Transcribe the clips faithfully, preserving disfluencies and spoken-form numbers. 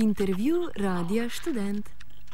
Intervju Radia Študent.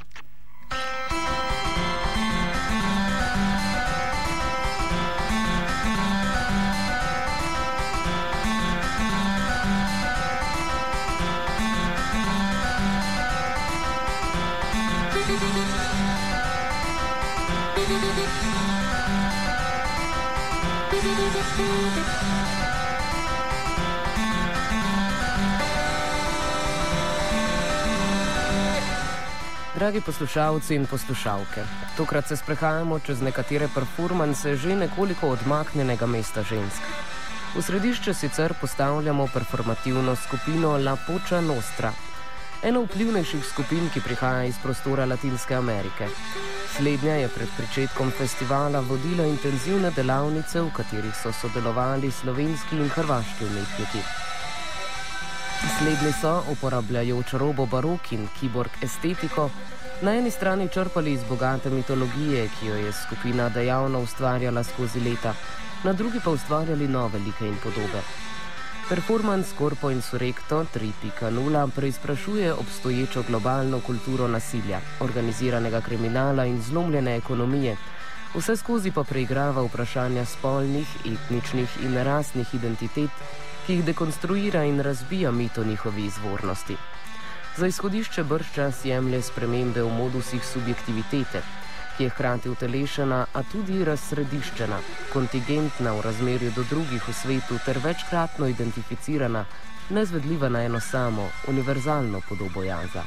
Dragi poslušalci in poslušalke, tokrat se sprehajamo čez nekatere performanse že nekoliko odmaknjenega mesta žensk. V središče sicer postavljamo performativno skupino La Pocha Nostra, eno vplivnejših skupin, ki prihaja iz prostora Latinske Amerike. Slednja je pred pričetkom festivala vodila intenzivne delavnice, v katerih so sodelovali slovenski in hrvaški umetniki. Slednji so, uporabljajoč robo barok in kiborg estetiko, na eni strani črpali iz bogate mitologije, ki jo je skupina dejavno ustvarjala skozi leta, na drugi pa ustvarjali nove like in podobe. Performance Corpo Insurrecto tri pika nula preizprašuje obstoječo globalno kulturo nasilja, organiziranega kriminala in zlomljene ekonomije, vse skozi pa preigrava vprašanja spolnih, etničnih in rasnih identitet, ki jih dekonstruira in razbija mit o njihovi izvornosti. Za izhodišče bržčas jemlje spremembe v modusih subjektivitete, ki je hkrati utelešena, a tudi razsrediščena, kontingentna v razmerju do drugih v svetu ter večkratno identificirana, nezvedljiva na eno samo, univerzalno podobo jaza.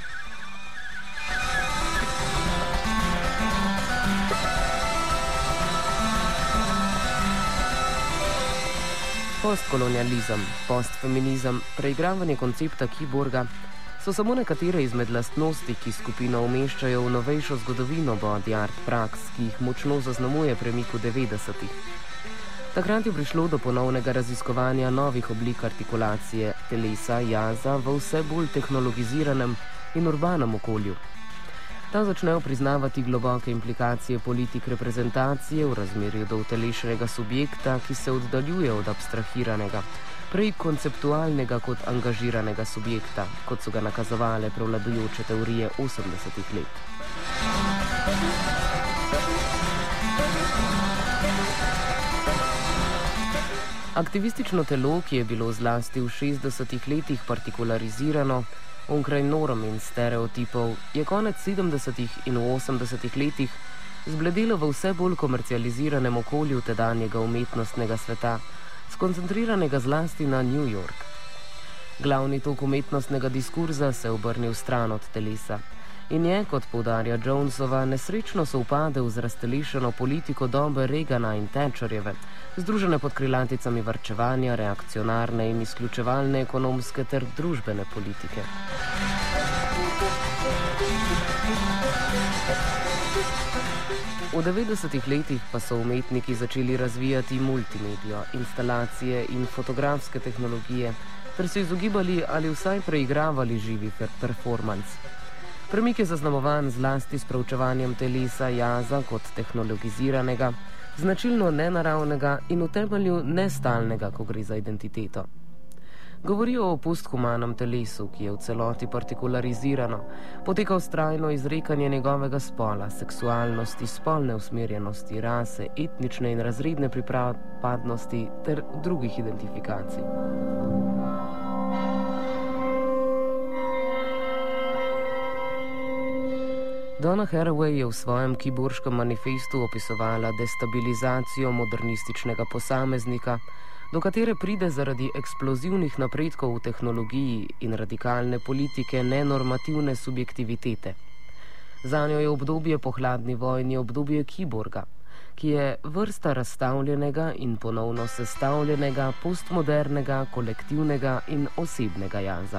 Postkolonializem, postfeminizem, preigravanje koncepta kiborga so samo nekatere izmed lastnosti, ki skupino umeščajo v novejšo zgodovino body art praks, ki jih močno zaznamuje premik v devetdesetih. Takrat je prišlo do ponovnega raziskovanja novih oblik artikulacije telesa, jaza v vse bolj tehnologiziranem in urbanem okolju. Ta začnejo priznavati globoke implikacije politik reprezentacije v razmerju do utelešenega subjekta, ki se oddaljuje od abstrahiranega, prej konceptualnega kot angažiranega subjekta, kot so ga nakazovale prevladujoče teorije osemdesetih let. Aktivistično telo, ki je bilo zlasti v šestdesetih letih partikularizirano, onkraj norm in stereotipov, je konec sedemdesetih in v osemdesetih letih zbledelo v vse bolj komercializiranem okolju tedanjega umetnostnega sveta, skoncentriranega zlasti na New York. Glavni tok umetnostnega diskurza se je obrnil stran od telesa in je, kot poudarja Jonesova, nesrečno sovpadel z raztelešeno politiko dobe Reagana in Thatcherjeve, združene pod krilaticami varčevanja, reakcionarne in izključevalne ekonomske ter družbene politike. V devetdesetih letih pa so umetniki začeli razvijati multimedijo, instalacije in fotografske tehnologije, ter se izogibali ali vsaj preigravali živi performance. Premik je zaznamovan zlasti s proučevanjem telesa, jaza kot tehnologiziranega, značilno nenaravnega in v temelju nestalnega, ko gre za identiteto. Govorijo o posthumanem telesu, ki je v celoti partikularizirano, poteka vztrajno izrekanje njegovega spola, seksualnosti, spolne usmerjenosti, rase, etnične in razredne pripadnosti ter drugih identifikacij. Donna Haraway je v svojem kiborškem manifestu opisovala destabilizacijo modernističnega posameznika, do katere pride zaradi eksplozivnih napredkov v tehnologiji in radikalne politike nenormativne subjektivitete. Zanjo je obdobje po hladni vojni obdobje kiborga, ki je vrsta razstavljenega in ponovno sestavljenega, postmodernega, kolektivnega in osebnega jaza.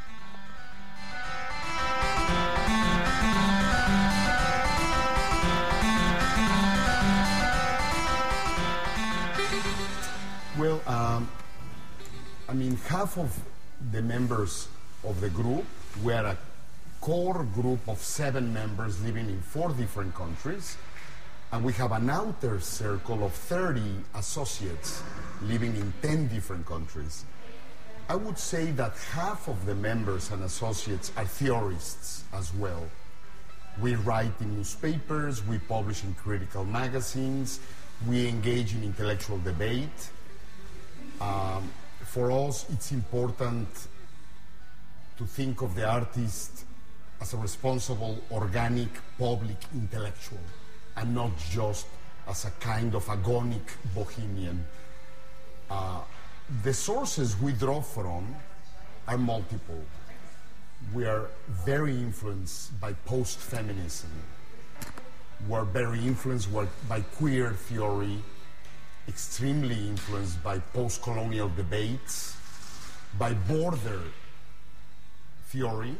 Well, um, I mean, half of the members of the group were a core group of seven members living in four different countries, and we have an outer circle of thirty associates living in ten different countries. I would say that half of the members and associates are theorists as well. We write in newspapers, we publish in critical magazines, we engage in intellectual debate. Um, for us, it's important to think of the artist as a responsible, organic, public intellectual, and not just as a kind of agonic bohemian. Uh, the sources we draw from are multiple. We are very influenced by post-feminism. We're very influenced by queer theory, extremely influenced by post-colonial debates, by border theory,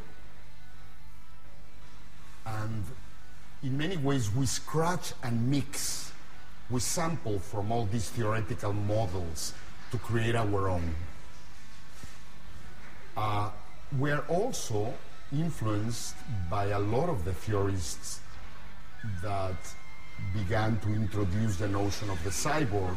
and in many ways we scratch and mix, we sample from all these theoretical models to create our own. Uh, we are also influenced by a lot of the theorists that began to introduce the notion of the cyborg,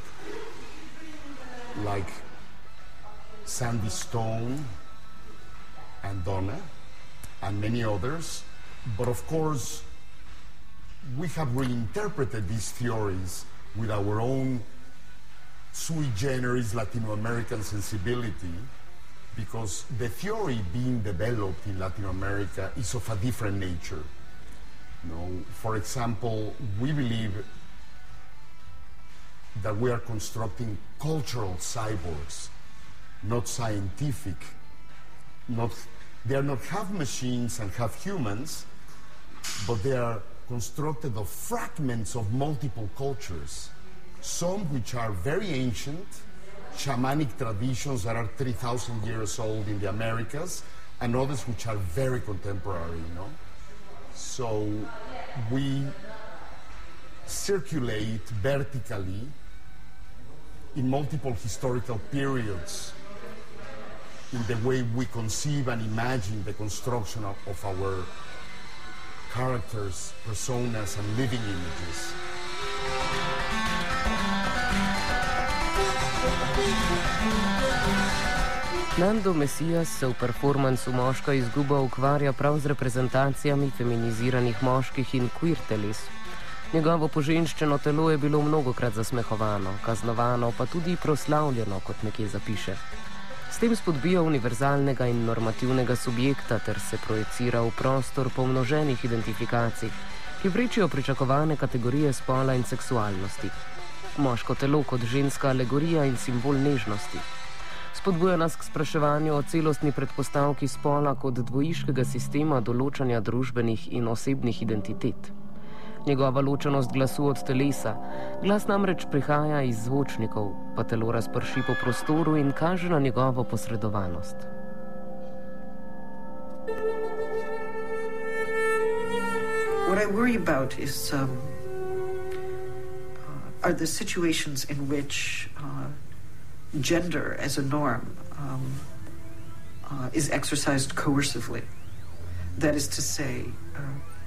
like Sandy Stone and Donna and many others. But of course, we have reinterpreted these theories with our own sui generis Latino American sensibility, because the theory being developed in Latin America is of a different nature. You know, for example, we believe that we are constructing cultural cyborgs, not scientific. Not, they are not half machines and half humans, but they are constructed of fragments of multiple cultures, some which are very ancient, shamanic traditions that are three thousand years old in the Americas, and others which are very contemporary, you know? So we circulate vertically in multiple historical periods in the way we conceive and imagine the construction of, of our characters, personas, and living images. Nando Mesijas se v performansu Moška izguba ukvarja prav z reprezentacijami feminiziranih moških in queer teles. Njegovo poženščeno telo je bilo mnogokrat zasmehovano, kaznovano, pa tudi proslavljeno, kot nekje zapiše. S tem spodbija univerzalnega in normativnega subjekta ter se projicira v prostor pomnoženih identifikacij, ki vrečijo pričakovane kategorije spola in seksualnosti. Moško telo kot ženska alegorija in simbol nežnosti. Spodbuja nas k spraševanju o celostni predpostavki spola kot dvojiškega sistema določanja družbenih in osebnih identitet. Njegova ločenost glasu od telesa, glas namreč prihaja iz zvočnikov, pa telo razprši po prostoru in kaže na njegovo posredovanost. What I worry about is um, uh, are the situations in which uh, gender as a norm um, uh, is exercised coercively. That is to say, uh,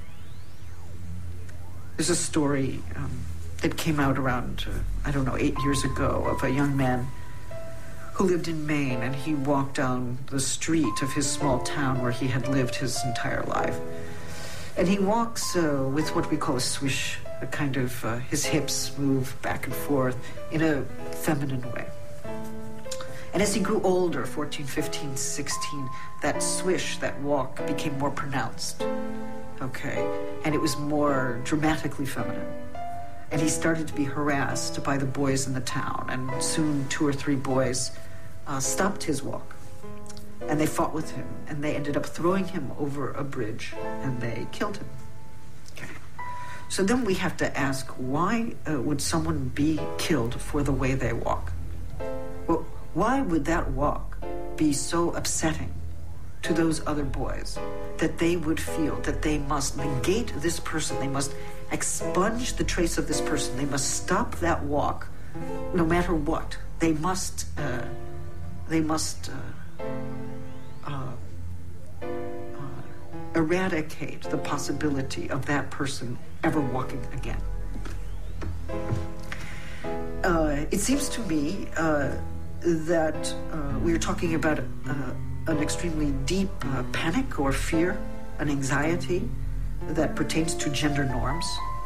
there's a story um, that came out around, uh, I don't know, eight years ago of a young man who lived in Maine, and he walked down the street of his small town where he had lived his entire life. And he walks uh, with what we call a swish, a kind of, uh, his hips move back and forth in a feminine way. And as he grew older, fourteen, fifteen, sixteen, that swish, that walk became more pronounced, okay? And it was more dramatically feminine. And he started to be harassed by the boys in the town, and soon two or three boys uh, stopped his walk. And they fought with him, and they ended up throwing him over a bridge, and they killed him. Okay. So then we have to ask, why uh, would someone be killed for the way they walk? Well, why would that walk be so upsetting to those other boys that they would feel that they must negate this person, they must expunge the trace of this person, they must stop that walk no matter what. They must, uh, they must uh, uh, uh, eradicate the possibility of that person ever walking again. Uh, it seems to me uh, that uh, we are talking about uh, an extremely deep uh, panic or fear, an anxiety that pertains to gender norms.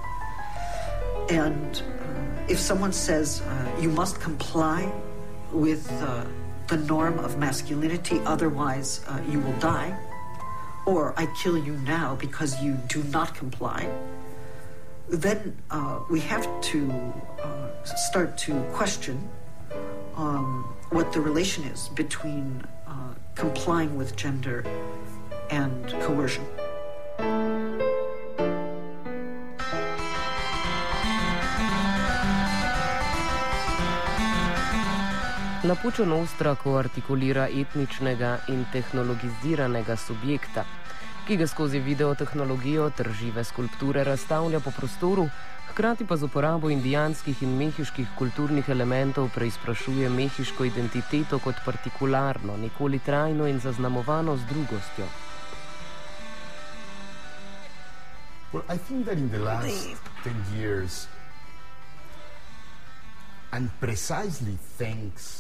And uh, if someone says uh, you must comply with uh, the norm of masculinity, otherwise uh, you will die, or I kill you now because you do not comply, then uh, we have to uh, start to question um, what the relation is between uh, complying with gender and coercion. La Pučo Nostra koartikulira etničnega in tehnologiziranega subjekta, ki ga skozi videotehnologijo ter žive skulpture razstavlja po prostoru, hkrati pa z uporabo indijanskih in mehiških kulturnih elementov preizprašuje mehiško identiteto kot partikularno, nikoli trajno in zaznamovano z drugostjo. Well, I think that in the last ten years, and precisely thanks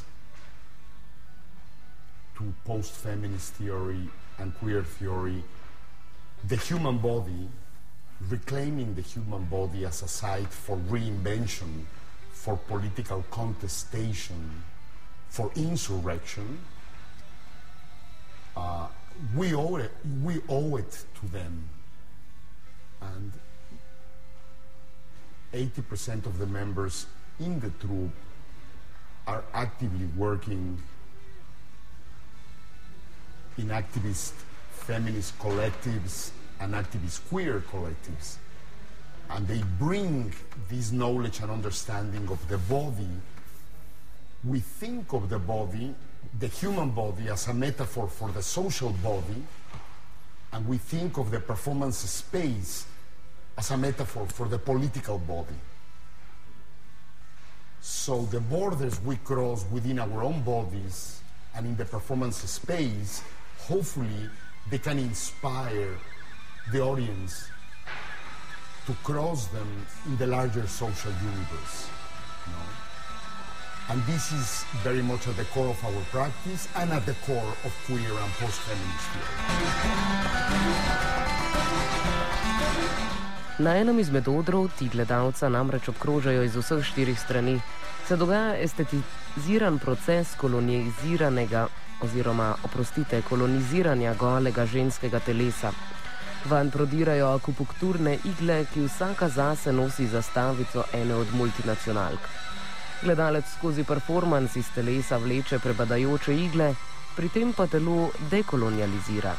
to post-feminist theory and queer theory, the human body, reclaiming the human body as a site for reinvention, for political contestation, for insurrection, uh, we owe it, we owe it to them. And eighty percent of the members in the troupe are actively working in activist feminist collectives and activist queer collectives. And they bring this knowledge and understanding of the body. We think of the body, the human body, as a metaphor for the social body, and we think of the performance space as a metaphor for the political body. So the borders we cross within our own bodies and in the performance space, hopefully they can inspire the audience to cross them in the larger social universe. You know? And this is very much at the core of our practice and at the core of queer and post-feminist theory. Na enem izmed odrov ti gledalca namreč obkrožajo iz vseh štirih strani. Se dogaja estetiziran proces koloniziranega oziroma, oprostite, koloniziranja golega ženskega telesa. Vanj prodirajo akupunkturne igle, ki vsaka zase nosi zastavico ene od multinacionalk. Gledalec skozi performans iz telesa vleče prebadajoče igle, pri tem pa telo dekolonializira.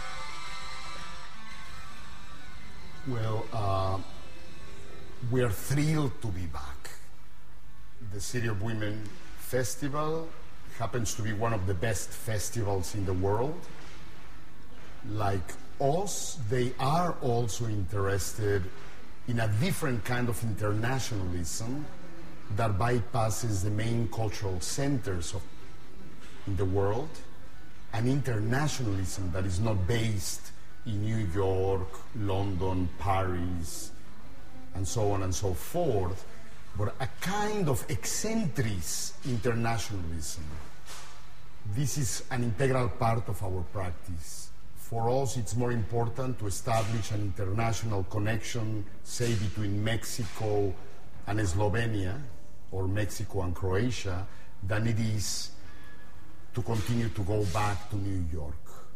Well, uh, we are thrilled to be back. The City of Women Festival happens to be one of the best festivals in the world. Like us, they are also interested in a different kind of internationalism that bypasses the main cultural centers of, in the world, an internationalism that is not based in New York, London, Paris, and so on and so forth, but a kind of eccentric internationalism. This is an integral part of our practice. For us, it's more important to establish an international connection, say, between Mexico and Slovenia, or Mexico and Croatia, than it is to continue to go back to New York.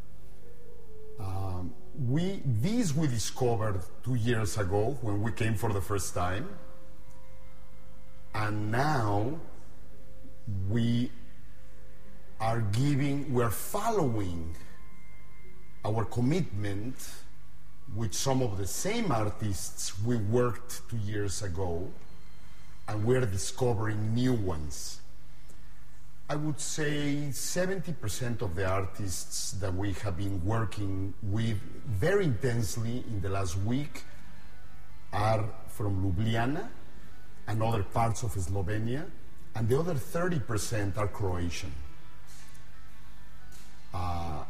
Um, we, this we discovered two years ago when we came for the first time, and now we are giving, we're following our commitment with some of the same artists we worked two years ago, and we're discovering new ones. I would say seventy percent of the artists that we have been working with very intensely in the last week are from Ljubljana and other parts of Slovenia, and the other thirty percent are Croatian. Uh,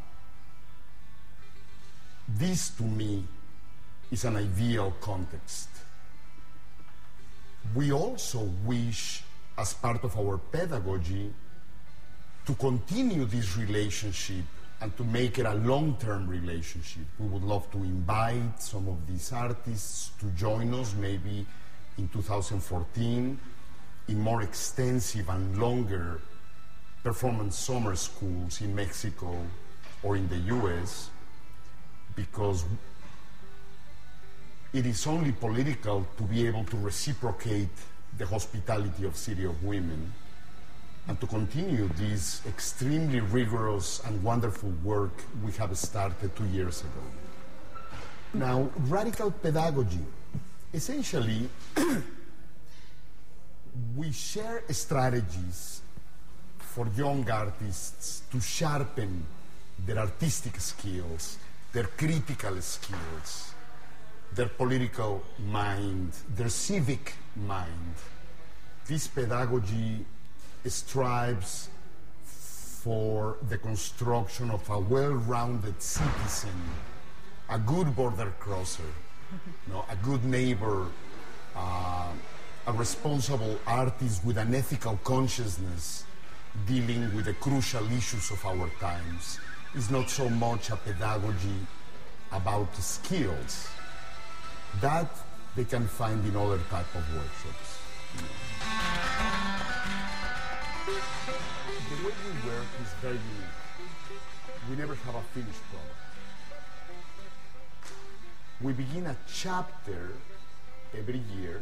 this, to me, is an ideal context. We also wish, as part of our pedagogy, to continue this relationship and to make it a long-term relationship, we would love to invite some of these artists to join us maybe in two thousand fourteen in more extensive and longer performance summer schools in Mexico or in the U S, because it is only political to be able to reciprocate the hospitality of City of Women and to continue this extremely rigorous and wonderful work we have started two years ago. Now, radical pedagogy. Essentially, we share strategies for young artists to sharpen their artistic skills, their critical skills, their political mind, their civic mind. This pedagogy strives for the construction of a well-rounded citizen, a good border crosser, you know, a good neighbor, uh, a responsible artist with an ethical consciousness dealing with the crucial issues of our times. It's not so much a pedagogy about skills. That they can find in other type of workshops. You know. The way we work is very unique. We never have a finished product. We begin a chapter every year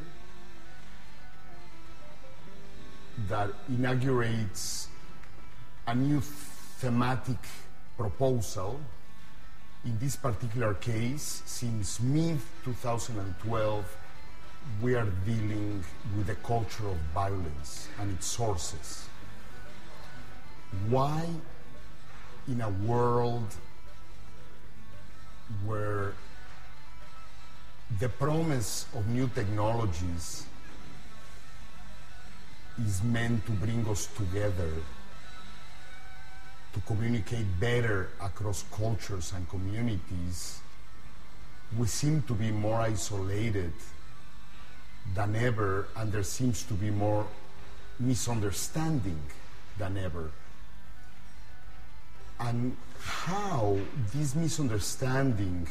that inaugurates a new thematic proposal. In this particular case, since mid twenty twelve, we are dealing with the culture of violence and its sources. Why, in a world where the promise of new technologies is meant to bring us together, to communicate better across cultures and communities, we seem to be more isolated than ever, and there seems to be more misunderstanding than ever. And how this misunderstanding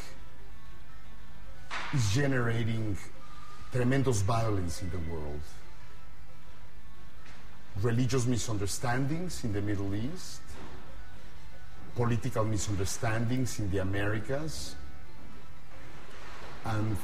is generating tremendous violence in the world. Religious misunderstandings in the Middle East, political misunderstandings in the Americas, and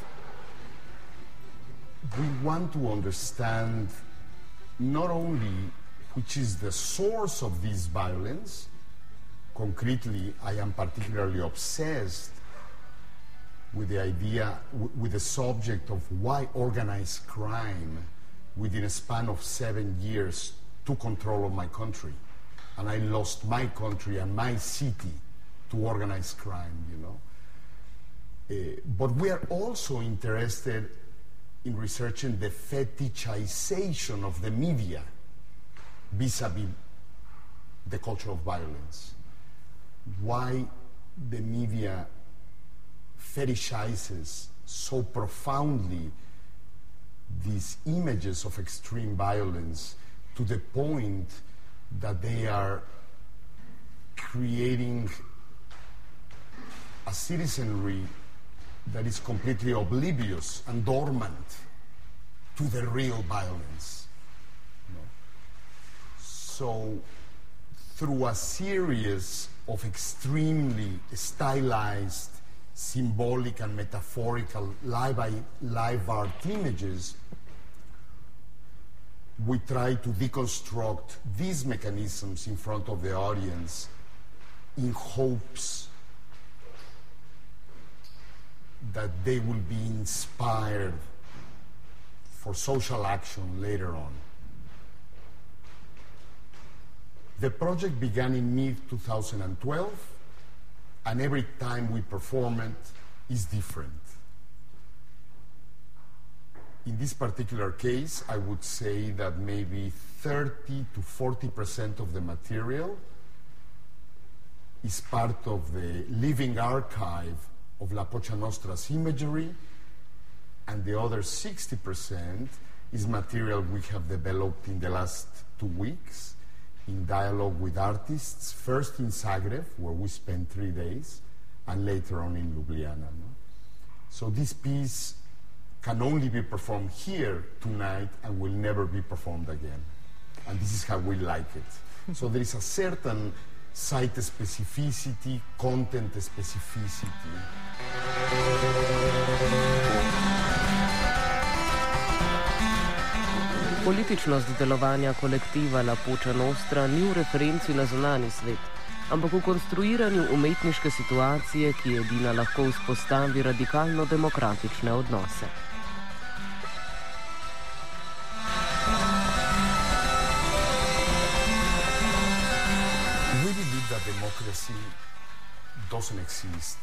we want to understand not only which is the source of this violence. Concretely, I am particularly obsessed with the idea, with the subject of why organized crime within a span of seven years took control of my country. And I lost my country and my city to organized crime, you know. Uh, but we are also interested in researching the fetishization of the media vis-a-vis the culture of violence. Why the media fetishizes so profoundly these images of extreme violence to the point that they are creating a citizenry that is completely oblivious and dormant to the real violence. You know? So, through a series of extremely stylized, symbolic and metaphorical live, live art images, we try to deconstruct these mechanisms in front of the audience in hopes that they will be inspired for social action later on. The project began in mid twenty twelve, and every time we perform it is different. In this particular case, I would say that maybe thirty to forty percent of the material is part of the living archive of La Pocha Nostra's imagery, and the other sixty percent is material we have developed in the last two weeks in dialogue with artists, first in Zagreb, where we spent three days, and later on in Ljubljana. No? So this piece can only be performed here tonight and will never be performed again. And this is how we like it. So there is a certain site specificity, content specificity. Političnost delovanja kolektiva La Puča Nostra ni v referenci na zunanji svet, ampak v konstruiranju umetniške situacije, ki edina lahko vzpostavi radikalno demokratične odnose. We believe that democracy doesn't exist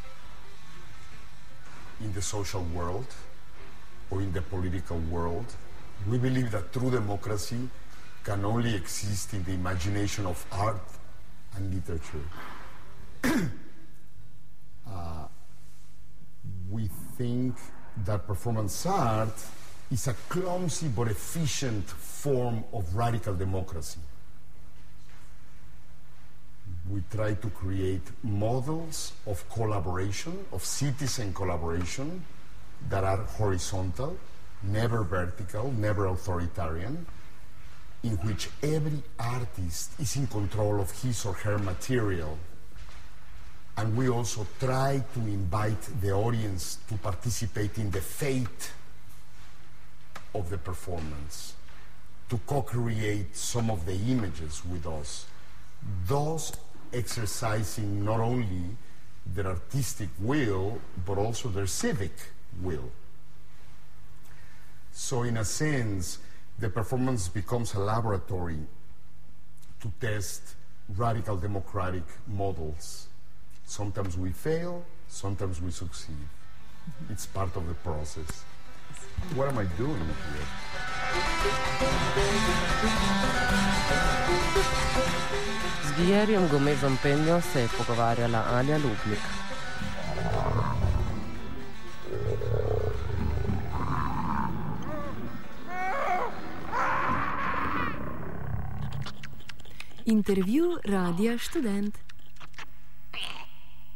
in the social world or in the political world. We believe that true democracy can only exist in the imagination of art and literature. uh, we think that performance art is a clumsy but efficient form of radical democracy. We try to create models of collaboration, of citizen collaboration, that are horizontal, never vertical, never authoritarian, in which every artist is in control of his or her material. And we also try to invite the audience to participate in the fate of the performance, to co-create some of the images with us, thus exercising not only their artistic will, but also their civic will. So in a sense, the performance becomes a laboratory to test radical democratic models. Sometimes we fail, sometimes we succeed. Mm-hmm. It's part of the process. What am I doing here? Z Guillermom Gomezom Penjo se je pogovarjala Alja Lubnik. Intervju Radia Študent.